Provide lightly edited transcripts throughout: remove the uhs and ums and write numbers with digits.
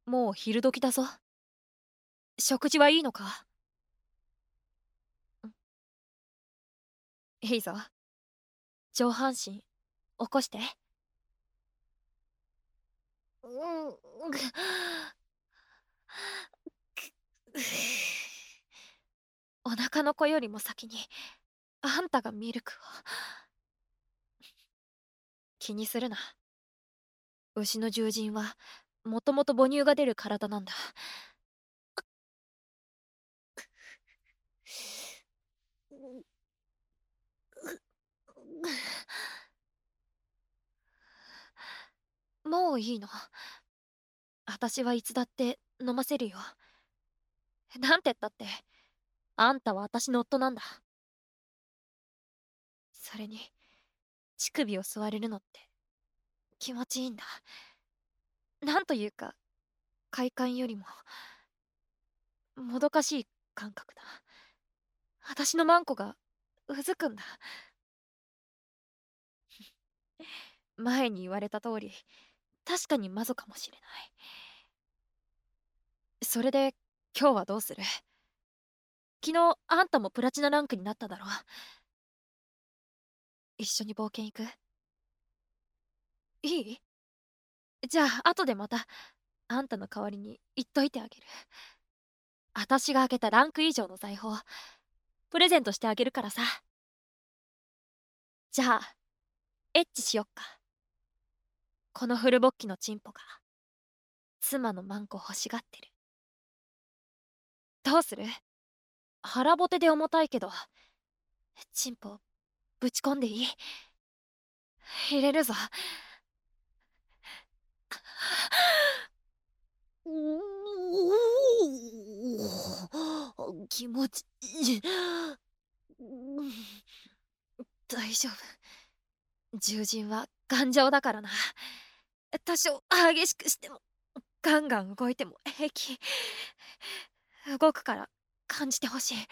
もう昼時だぞ。食事はいいのか？いいぞ。上半身起こして。うん。お腹の子よりも先にあんたがミルクを。気にするな。牛の獣人はもともと母乳が出る体なんだ。もういいの。私はいつだって飲ませるよ。なんてったってあんたは私の夫なんだ。それに乳首を吸われるのって気持ちいいんだ。なんというか快感よりももどかしい感覚だ。私のマンコがうずくんだ。前に言われた通り確かにマゾかもしれない。それで今日はどうする？昨日あんたもプラチナランクになっただろ。一緒に冒険行く？いい？じゃあ後でまたあんたの代わりに言っといてあげる。私が開けたランク以上の財宝プレゼントしてあげるからさ。じゃあエッチしよっか。このフルボッキのチンポが妻のマンコ欲しがってる。どうする？腹ボテで重たいけどチンポぶち込んでいい？入れるぞ。気持ちいい。大丈夫。獣人は頑丈だからな。多少激しくしてもガンガン動いても平気。動くから感じてほしい。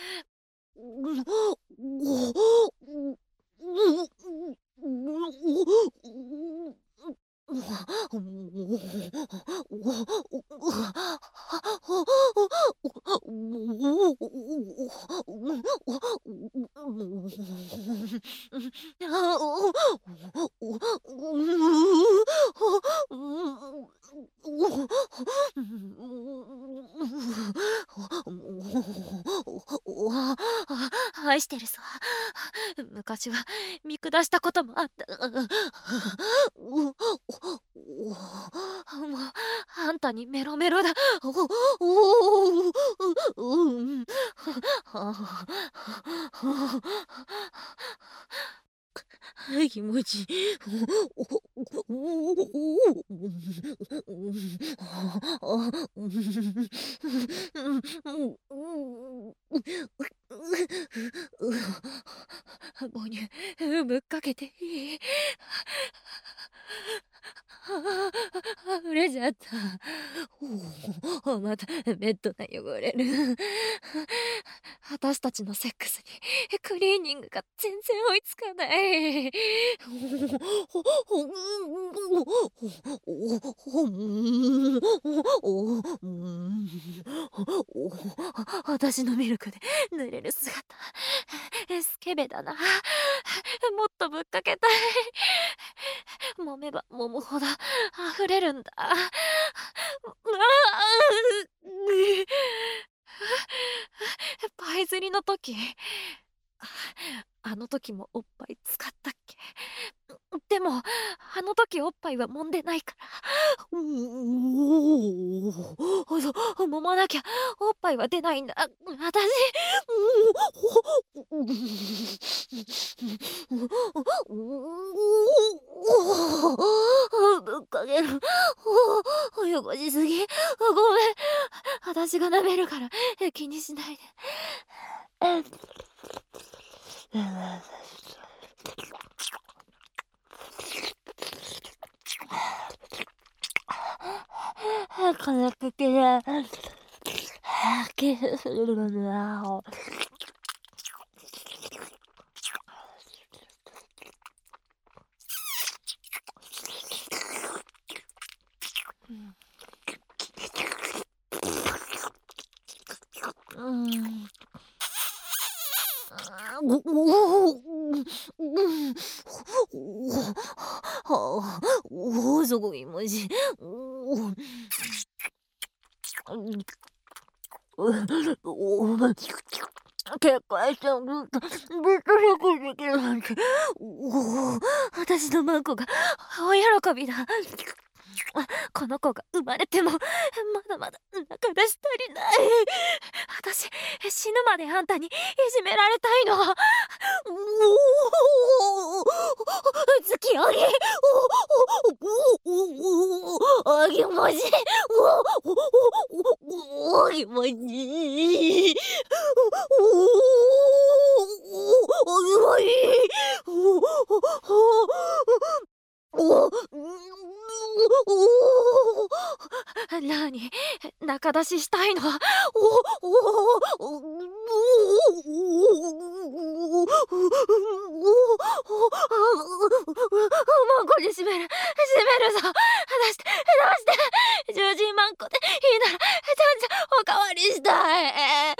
愛してるさ。昔は見下したこともあった。もうあんたにメロメロだ。気持ちいい。母乳ぶっかけていい？溢れちゃった。またベッドが汚れる。私たちのセックスにクリーニングが全然追いつかない。私のミルクで濡れる姿スケベだな。もっとぶっかけたい。揉めば揉むほど溢れるんだ。パイ釣りの時あの時もおっぱい使ったっけ？でもあの時おっぱいは揉んでないから。揉まなきゃおっぱいは出ないんだ。私ぶっかける。汚しすぎ。ごめん。私が舐めるから気にしないで。この時でキスするのな。 そこいまし。結界してずっとレコできるなんて、私のマンコが大喜びだ。この子が生まれてもまだまだ仲出し足りない。私死ぬまであんたにいじめられたいの。月あげあげましあげましあげましおお、なに、仲出ししたいの？マンコに閉めるぞ。出して獣人マンコでいいなら、じゃんおかわりしたい。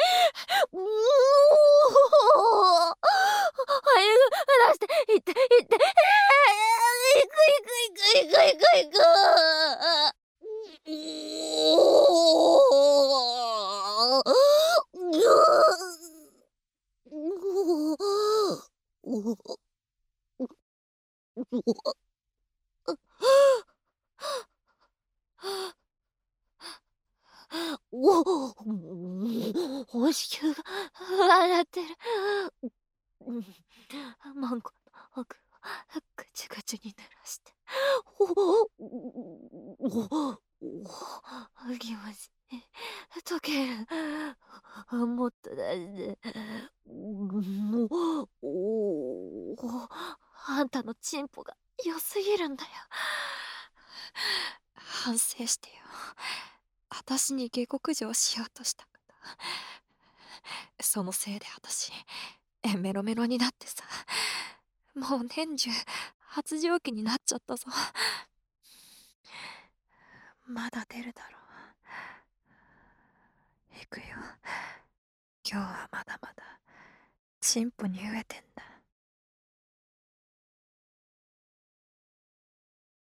出して、行って、行く。星球が笑ってる。マンコの奥をぐちゅぐちゅに濡らして。気持ちいい。溶ける。もっと出して。あんたのチンポが良すぎるんだよ。反省してよ。私に下克上しようとしたから。そのせいで私メロメロになってさ、もう年中発情期になっちゃったぞ。まだ出るだろう。行くよ。今日はまだまだチンポに飢えてんだ。